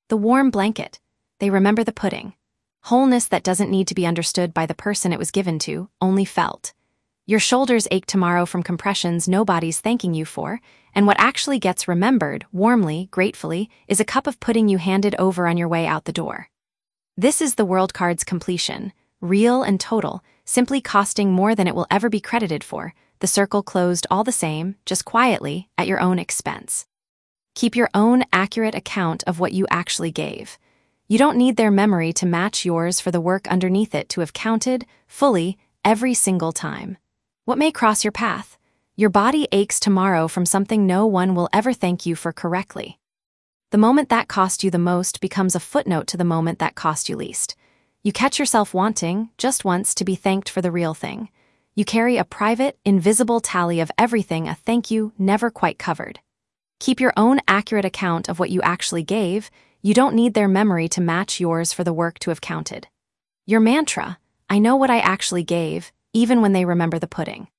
The warm blanket. They remember the pudding. Wholeness that doesn't need to be understood by the person it was given to, only felt. Your shoulders ache tomorrow from compressions nobody's thanking you for, and what actually gets remembered, warmly, gratefully, is a cup of pudding you handed over on your way out the door. This is the world card's completion, real and total, simply costing more than it will ever be credited for, the circle closed all the same, just quietly, at your own expense. Keep your own accurate account of what you actually gave. You don't need their memory to match yours for the work underneath it to have counted, fully, every single time. What may cross your path? Your body aches tomorrow from something no one will ever thank you for correctly. The moment that cost you the most becomes a footnote to the moment that cost you least. You catch yourself wanting, just once, to be thanked for the real thing. You carry a private, invisible tally of everything a thank you never quite covered. Keep your own accurate account of what you actually gave. You don't need their memory to match yours for the work to have counted. Your mantra, I know what I actually gave, even when they remember the pudding.